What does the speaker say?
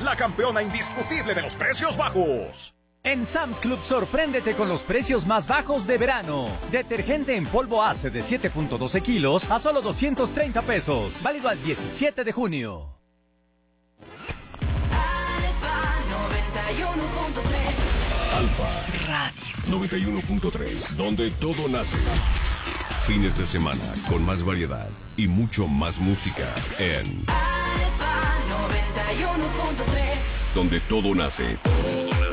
la campeona indiscutible de los precios bajos. En Sam's Club sorpréndete con los precios más bajos de verano. Detergente en polvo Ace de 7.12 kilos a solo 230 pesos. Válido al 17 de junio. Alfa Radio 91.3, donde todo nace. Fines de semana con más variedad y mucho más música en Alfa 91.3, donde todo nace.